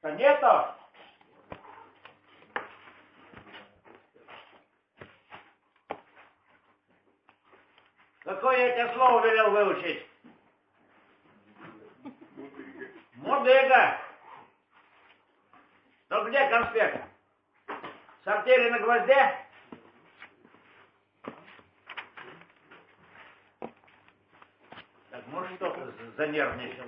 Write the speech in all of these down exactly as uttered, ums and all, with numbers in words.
Что нету? Какое я тебе слово велел выучить? Мудыга. Ну где конспект? В сортире на гвозде? Так, ну что ты занервничал?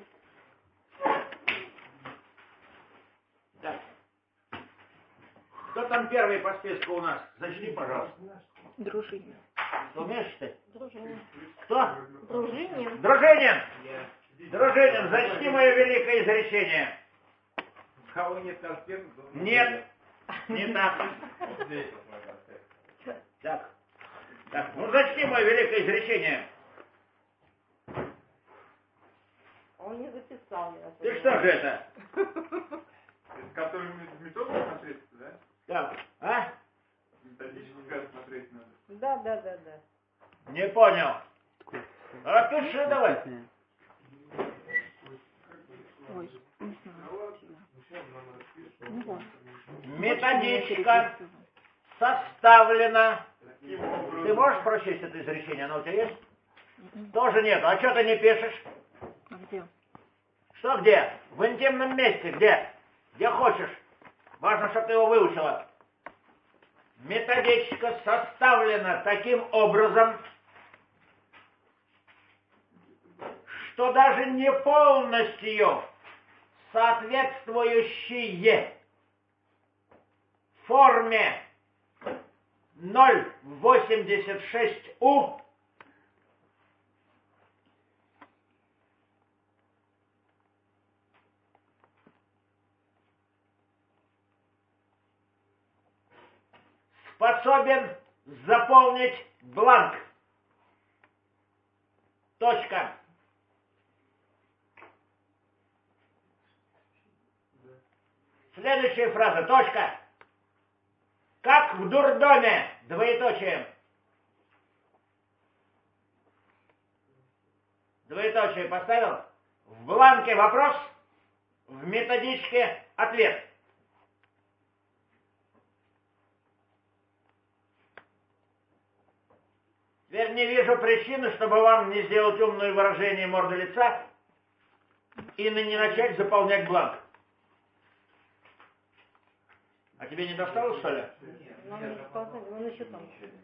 Так. Кто там первый по списку у нас? Зачни, пожалуйста. Дружинин. Что умеешь ты? Дружинин. Кто? Дружинин. Дружинин! Дружинин, зачни мое великое изречение. Кого нет конспекта? Нет, не так. Так, так, ну зачни мое великое изречение. Он не записал. Я Ты что же это? Это который методом смотреть, да? Так, а? Методически как смотреть надо. Да, да, да, да. Не понял. А пиши давай. Ой, не знаю. Методичка составлена. Ты можешь прочесть это изречение? Оно у тебя есть? Тоже нет. А что ты не пишешь? А где? Что где? В интимном месте. Где? Где хочешь. Важно, чтобы ты его выучила. Методичка составлена таким образом, что даже не полностью соответствующие форме ноль восемьдесят шесть У способен заполнить бланк. Точка. Следующая фраза. Точка. Как в дурдоме. Двоеточие. Двоеточие поставил. В бланке вопрос. В методичке ответ. Теперь не вижу причины, чтобы вам не сделать умное выражение морды лица и не начать заполнять бланк. А тебе не досталось, что ли? Нам не сказали, он еще там.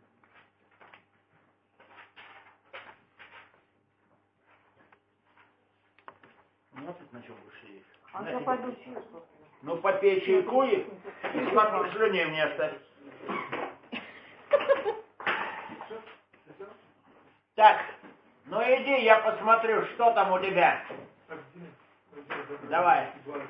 Ну, тут на чем будешь сидеть? А На я тебе. пойду чайку. Ну, попей чайку и, и сладких слюней мне оставь. Так, ну иди, я посмотрю, что там у тебя. Давай.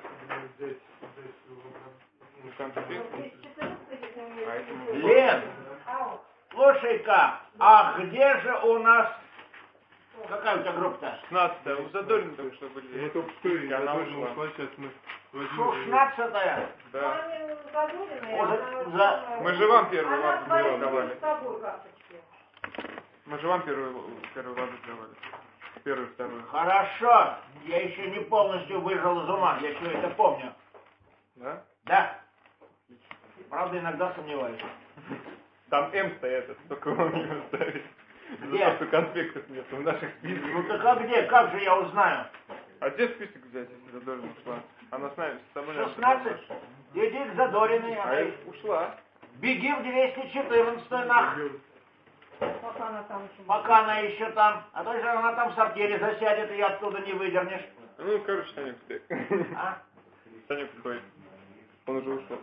Лен, слушай-ка, а где же у нас... Какая у тебя группа-то? шестнадцатая. У Задорина только что были. Мы только что и она Задорина ушла. ушла, сейчас мы возьмем. Шестнадцатая. Да. Уже за... Мы же вам первую Она ладу говорит, давали. с тобой карточки. Мы же вам первую, первую ладу давали. Первую, вторую. Хорошо, я еще не полностью выжил из ума, я все это помню. Да? Да. Правда, иногда сомневаюсь. Там М стоят, это только вам не ставить. Где? За то, что конспектов нет в наших списках. Ну так а где? Как же я узнаю? А где список взять, если Задорина ушла? Она с нами, с тобой наверное, шестнадцать. Иди к Задориной, А она... я ушла. Беги в двести четырнадцать нах. Пока она там еще. Пока она еще там. А то же она там в сортире засядет, и оттуда не выдернешь. Ну, короче, Санек теперь. А? Санек приходит. Он уже ушел.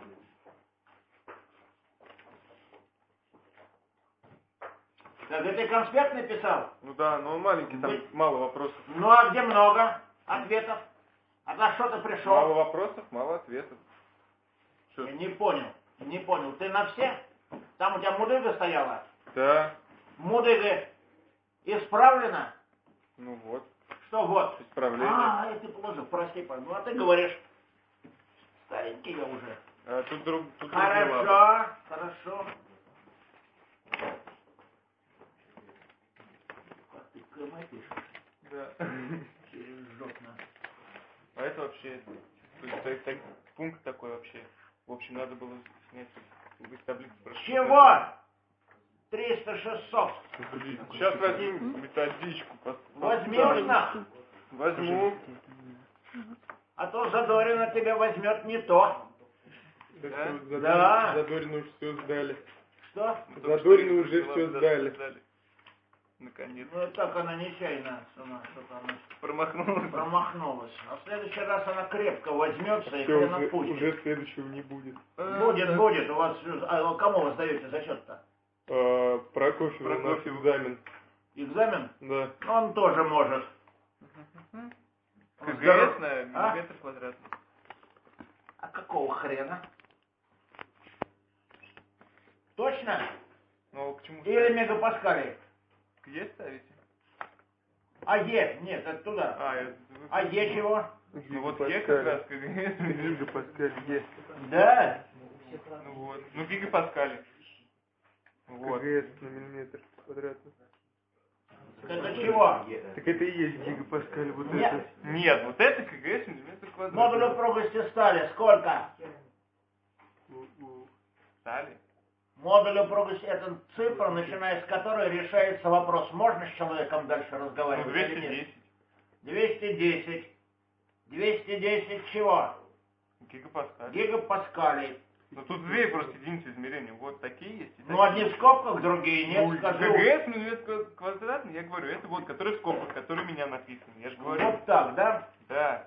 Так, это ты конспект написал? Ну да, но он маленький, там Вы- мало вопросов. Ну а где много ответов? А на что ты Мало пришел? вопросов, мало ответов. Что? Я не понял, не понял. Ты на все? Там у тебя мудыга стояла? Да, Мудыга исправлена? ну вот, Что вот? исправление. А, это ты положил, прости, пожалуйста. Ну а ты говоришь, старенький я уже. А тут друг, тут другие лады. Хорошо, хорошо. Как ты КМ пишешь? Да. Через жопно. А это вообще... То есть так- так- пункт такой вообще. В общем, надо было снять из таблицы. просто. Чего? триста шестьсот. Сейчас возьму методичку. пос- Возьми уж нахуй. Возьму. А то Задорина тебя возьмет не то. Да? Да. Задорину уже все сдали. Что? Задорину уже все сдали. Наконец. Ну так она нечаянно сама что-то она Промахнулась. промахнулась. А в следующий раз она крепко возьмется и Все, хрен уже, отпустит. уже следующего не будет. Будет, будет. У вас а кому вы сдаете зачет-то? А, Прокофьев у нас Прокофьев. экзамен. Экзамен? Да. Он тоже может. КГС Здоров- на А? миллиметр квадратный. А какого хрена? Точно? Ну, к чему Или ставить? мегапаскали? Есть ставите? А Е? Нет, это туда. А, я... А Е чего? Ну вот Е как раз КГС. Гигапаскаль Е. Да. Ну вот. Ну гигапаскали. Вот. КГС на миллиметр квадратный. Это чего? Так это и есть гигапаскаль, вот Нет. это. Нет, вот это КГС миллиметр Модуль квадратный. упругости стали сколько? У- у- Стали? Модуль упругости — это цифра, начиная с которой решается вопрос, можно с человеком дальше Ну, разговаривать или нет. двести десять. двести десять. двести десять чего? Гигапаскаль. Гигапаскалей. Ну тут две просто единицы измерения. Вот такие есть. и Ну, такие. одни в скобках, другие нет, Ну, скажу. КГС миллиметр квадратный, я говорю, это вот, который в скобках, который у меня написан. Я же говорю. Вот так, да? Да.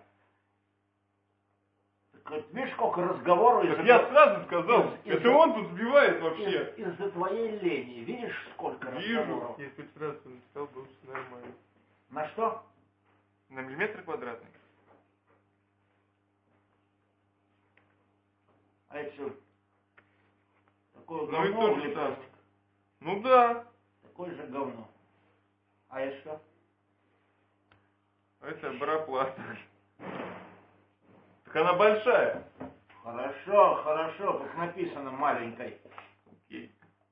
Так вот, видишь, сколько разговору Так из-за я тво- сразу сказал, из- это из- он тут сбивает вообще. из- из-за твоей лени. Видишь, сколько Вижу. разговоров? Если бы сразу написал, было бы все нормально. На что? На миллиметр квадратный. А это что? Такое Ну и говно то же или самое. просто? Ну да. Такое же говно. А это что? Это баропласт. Так она большая. Хорошо, хорошо, тут написано маленькой. Окей.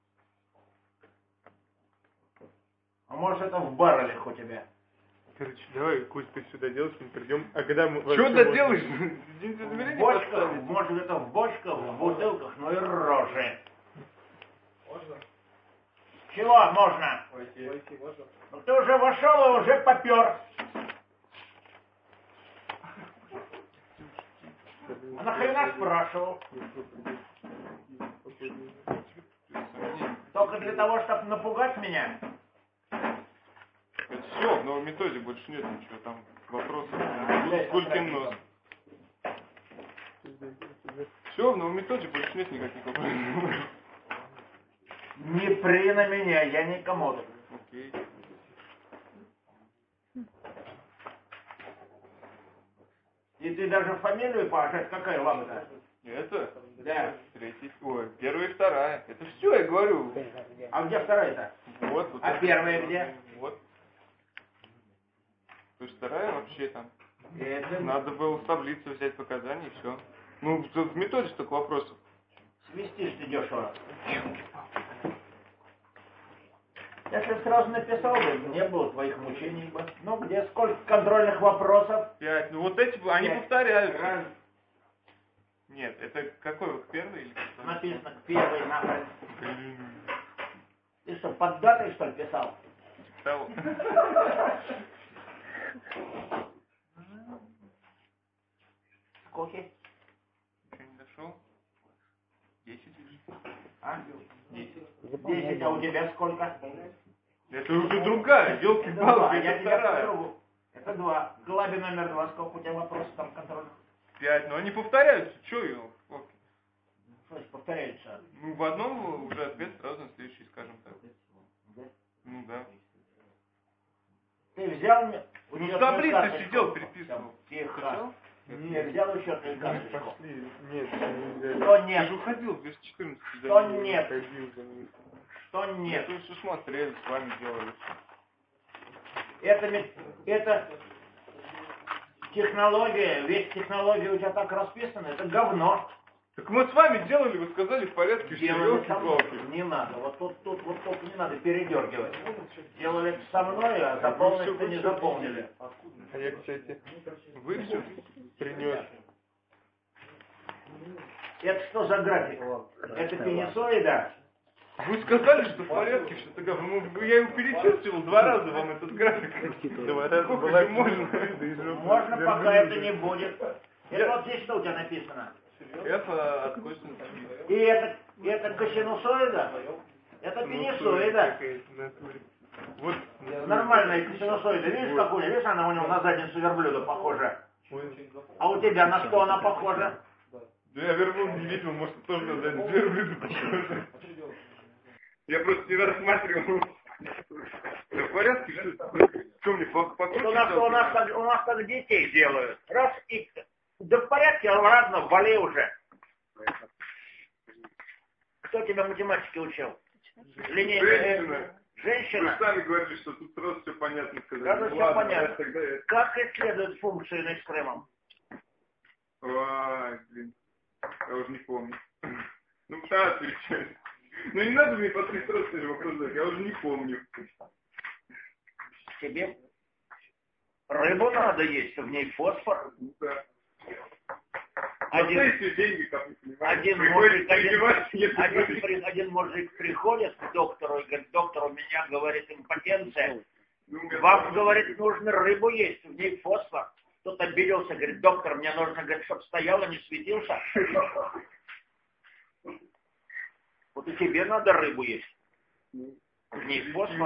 А может это в баррелях у тебя? Короче, давай, Кость, ты сюда делаешь, мы придем. А когда мы... Что вообще ты можем- делаешь? Единицы В измерения бочках, поставить? может это в бочках, в бутылках, ну и рожи. Можно? Чего можно? Войти. Войти можно? Ну ты уже вошел и уже попер. А нахрена спрашивал? Только для того, чтобы напугать меня? Это все, в новой методе больше нет ничего, там вопросов. блядь, Скольким опять. нос? Все, в новой методе больше нет никаких вопросов. Не при на меня, я не комод. Окей. И ты даже фамилию положить, какая лапа-то? Это? Да. Третий. Ой, первая и вторая. Это все, я говорю. А где вторая-то? Вот, вот. А это. первая где? Вот. То есть вторая вообще там. Это Надо было в таблицу взять показания и все. Ну, в, в методе столько вопросов. свистишь ты дешево. Если б сразу написал бы, не было твоих мучений бы. Ну где, сколько контрольных вопросов? Пять. Ну вот эти, они Пять. повторяются. Раз. Нет, это какой вы, первый или какой? Написано к первой нахрен. Блин. Ты что, под датой что ли писал? Того. Сколько? Еще не дошел? Десять. А? Десять. Десять, а у тебя сколько? Это уже другая, Это два, елки-палки, я это тебя вторая. попробую. Это два. Глаби номер два, сколько у тебя вопросов там контрольных? Пять, но они повторяются, что елки? Что ж, повторяется? Ну, в одном уже ответ сразу на следующий, скажем так. Да? Ну да. Ты взял мне Ну, в учетную таблице карточку? сидел, переписывал. Там, Тихо. Скачал? Не, взял учетную Мы карточку. пошли. Нет, не взяли. Что Я нет? же уходил, без четырнадцати. Что нет? Ходил за ним. Что Нет, нет? вы все смотрели, с вами делали. Это, ме- это технология, весь технология у тебя так расписана, это говно. Так мы с вами делали, вы сказали, в порядке, что Делали со мной. елки-палки. Не надо, вот тут, тут, вот тут не надо передергивать. Делали это со мной, а Вы заполнить-то всё- не вы всё заполнили. А я, кстати, Вы все? принес Это что за график? Это пенисоида? Вы сказали, что в порядке, что такое. Ну, я его перечислил два раза вам этот график. Два раза Сколько была же можно? Можно, пока это не будет. Это вот здесь что у тебя написано? Это от косинуса. И это, и это косинусоида? Это пенисоида. Вот. Нормальная косинусоида. Видишь, какую? Видишь, она у него на задницу верблюда похожа. А у тебя на что она похожа? Да я верблюд не видел, может тоже на задницу верблюда похоже. Я просто не рассматривал. В порядке, что, что мне по Это у нас, у, нас так, у нас так детей делают. Раз и... Да в порядке, ладно, вали уже. Кто тебя математике учил? Линейка. Женщина. Женщина. Вы сами говорите, что тут сразу все понятно сказали. Даже все Ладно, понятно. Тогда я... Как исследуют функции на экстремум? Ой, блин. Я уже не помню. Ну, да, отвечай. Ну, не надо мне по три сразу эти вопросы задать, я уже не помню. Тебе рыбу надо есть, в ней фосфор. Ну, да. Один, Один, деньги, как не понимаете. один, мужик, один, один, при- один мужик приходит к доктору и говорит: доктор, у меня, говорит, импотенция. Вам, говорит, нужно рыбу есть, в ней фосфор. Кто-то обиделся, говорит: доктор, мне нужно, говорит, чтобы стоял и не светился. Вот и тебе надо рыбу есть. В ней фосфор.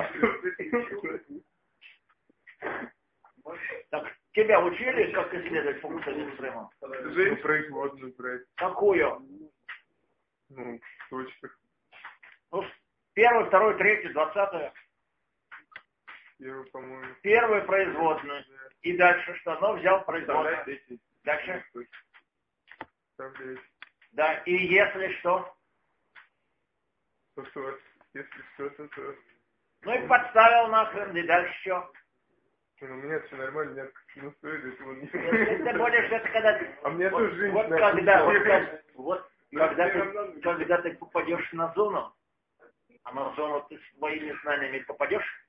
Так, тебя учили, как исследовать функцию экстремум? Ну, производную брать. Какую? Ну, в точках. Ну, первую, вторую, третью, двадцатую. Первую, по-моему. Первую производную. И дальше что? Ну, взял производную. Вставлять эти. Дальше? Вставлять. Да, и если что? То, что, если что-то, то... Ну и подставил нахрен, и дальше что? Ну, у меня все нормально, нет, ну стоит, это вот не... Если ты будешь, это когда... А мне вот, тоже жизнь вот начала. когда, вот, как- вот Ну, когда, это ты, равно- когда ты попадешь на зону, а на зону ты своими знаниями попадешь,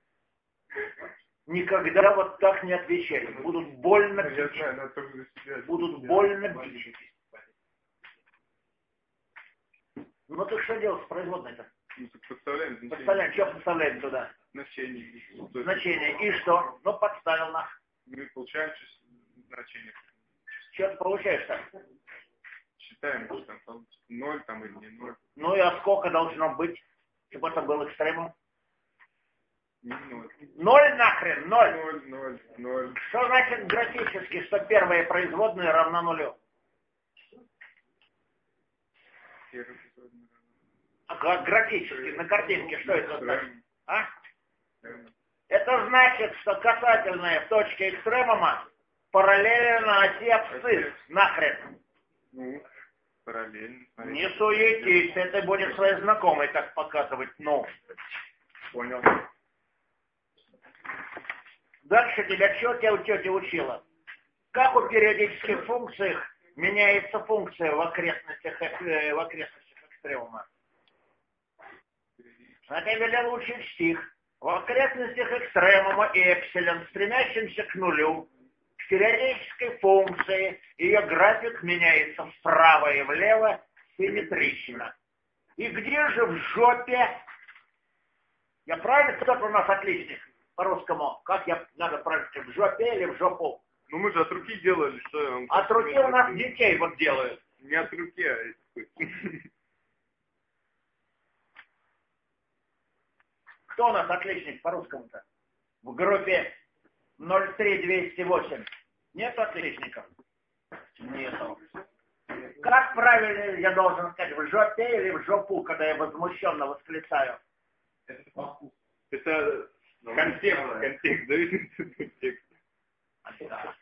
никогда вот так не отвечай. Будут больно Ну, я бить. знаю, надо только за себя. Будут Я- больно бить. Ну ты что делать с производной-то? Ну, так подставляем значение. Подставляем, что подставляем туда? Значение. Ну, то есть Значение. И что? Ну подставил нах. мы получаем чис- значение. Что ты получаешь-то? Считаем, что там получится ноль там или не ноль. Ну и а сколько должно быть, чтобы это был экстремум? Не ноль. Ноль нахрен, ноль. Ноль, ноль, ноль. Что значит графически, что первая производная равна нулю? Первый эпизод. А га- графически, на картинке, что это значит? А? Эм, Это значит, что касательная в точке экстремума параллельно оси абсцисс. Нахрен. Ну, параллельно. смотри. Не суетись, это будет своей знакомой так показывать. Ну. Понял. Дальше тебя что тебя тетя учила? Как у периодических функциях меняется функция в окрестностях, э, в окрестностях экстремума? А ты велел учить стих. В окрестностях экстремума эпсилон, стремящимся к нулю, к периодической функции, ее график меняется вправо и влево симметрично. И где же в жопе? Я правильно, кто-то у нас отличник по-русскому? Как я надо правильно, в жопе или в жопу? Ну мы же от руки делали, что я вам... От руки у нас детей вот делают. Не от руки, а... Кто у нас отличник по-русскому-то? В группе ноль три двести восемь. Нет отличников? Нету. Как правильно я должен сказать, в жопе или в жопу, когда я возмущенно восклицаю? Это контекст, контекст, зависит от контекста. Да.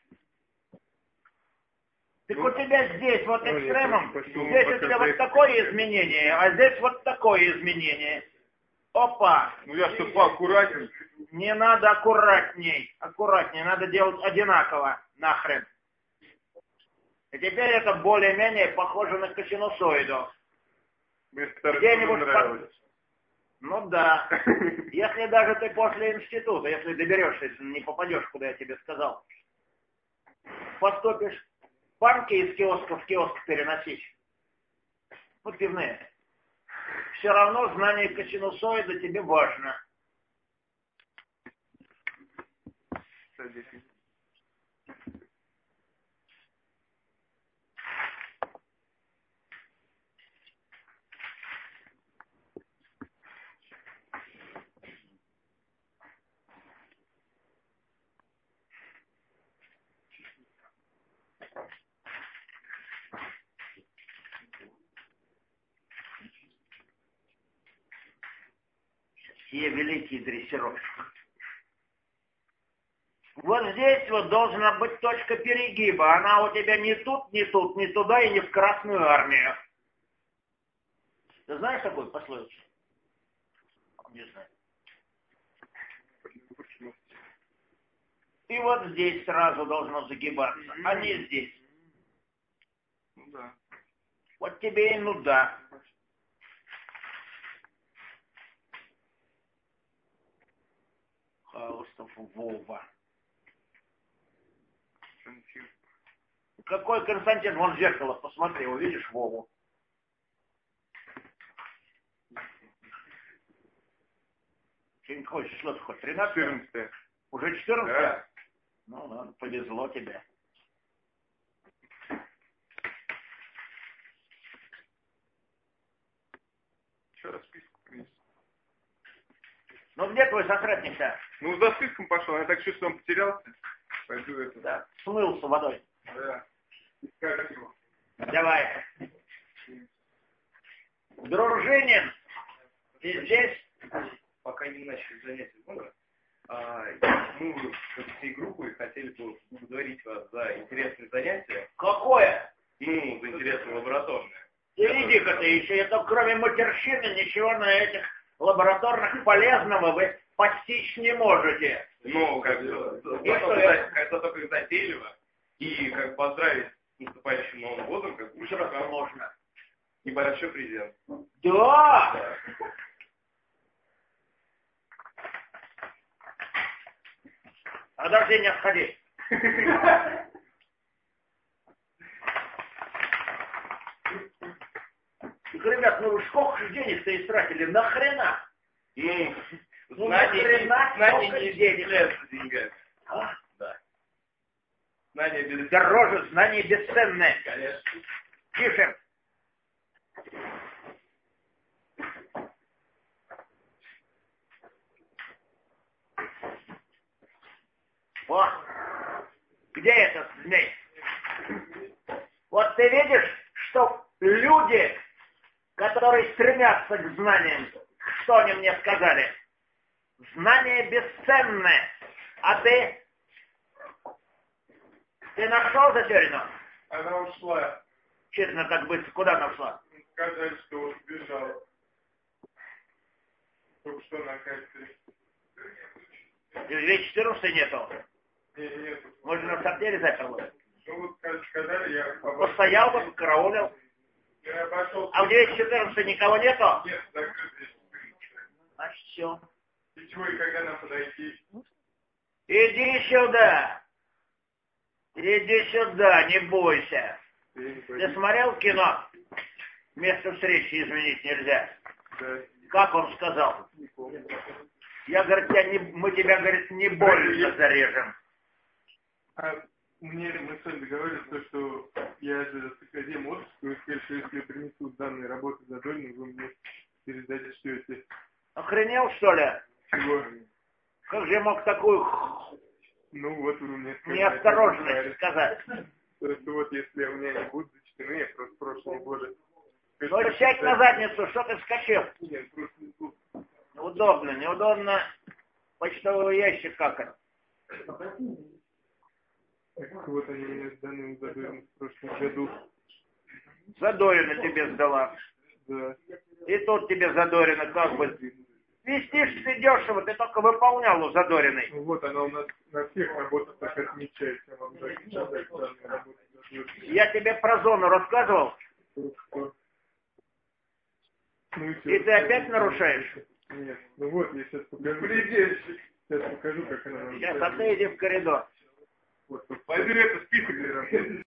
Так у тебя здесь вот Ну, экстремум, я пошел здесь у тебя показать. вот такое изменение, а здесь вот такое изменение. Опа! Ну я что, поаккуратней. Не надо аккуратней, аккуратней, надо делать одинаково, нахрен. И теперь это более-менее похоже на косинусоиду. Мне старый Где-нибудь тоже нравилось. Ну да. Если даже ты после института, если доберешься, если не попадешь, куда я тебе сказал, поступишь, банки из киоска в киоск переносить. спортивные. Все равно знание косинусоида тебе важно. Все великий дрессировщик. Вот здесь вот должна быть точка перегиба. Она у тебя не тут, не тут, не туда и не в Красную армию. Ты знаешь такую пословицу? Не знаю. И вот здесь сразу должно загибаться, а не здесь. Ну да. Вот тебе и нуда. Хаустов Вова. Какой Константин? Вон в зеркало посмотри, увидишь Вову. Что не хочешь, что ты хоть тринадцать? четырнадцать. Уже четырнадцать? Да. Ну ладно, повезло тебе. Еще расписку принес. Ну где твой соратник-то? Ну, за списком пошел, я так чувствую, что он потерялся. Пойду это. Да, смылся водой. Да. Искать его. Давай. Дружинин, ты здесь? Пока не начали занятия много, а, мы всей группой хотели бы поблагодарить вас за интересные занятия. Какое? Ну, за интересные лабораторные. Иди-ка ты еще, это кроме матерщины ничего на этих лабораторных полезного вы постичь не можете. Ну, как бы, это только затейливо. И как поздравить с наступающим Новым годом, как Еще раз можно. небольшой презент. Да! Подожди, не отходи. Ребят, ну вы сколько же денег-то истратили? Нахрена? Ну, Ну, знание, нахрена знание столько не денег? является деньгами. А? Да. Знание без... Дороже, знание бесценное. Конечно. Тише. О, где этот змей? Вот ты видишь, что люди, которые стремятся к знаниям, что они мне сказали? Знание бесценное. А ты? Ты нашел Затерину? Она ушла. Честно, так быстро. Куда она ушла? Сказали, что он сбежал. Только что на кафедре. Здесь четырнадцати нету. Не, нет. Может, на сортире заперла? Ну вот сказали, я обошел. Постоял бы, караулил. Я обошел. А в девять четырнадцать никого нету? Нет, закрыто. Значит, все. И чего, и когда нам подойти? Иди сюда. Иди сюда, не бойся. Ты смотрел кино? Место встречи изменить нельзя. Да. Как он сказал? Не помню. Я, говорит, тебя не, мы тебя, говорит, не больно зарежем. А мне мы с вами договорились, то, что я же с академии отпуск, вы сказали, что если я принесу данные работы Задорину, вы мне передайте, что это... Охренел, что ли? Чего? Как же я мог такую Ну вот вы мне сказали. неосторожность сказать? То, что вот если у меня не будут зачтены, я просто прошлого года... Ну, сядь на задницу, что ты вскочил? Нет, просто не буду. Неудобно, неудобно. Почтовый ящик как это? Так вот они меня сданы Задорину в прошлом году. Задорина тебе сдала. Да. И тут тебе Задорина как бы... Вестишь ты дешево, ты только выполнял у Задориной. Ну вот она у нас на всех работах так отмечается. Я вам даже не отдать данные работы Задорину. Я тебе про зону рассказывал, Что? Ну, и ты опять нарушаешь. Нет, ну вот, я сейчас покажу. Предельщик. Сейчас покажу, как она Сейчас, а ты иди в коридор. Вот, вот. Пойди это список.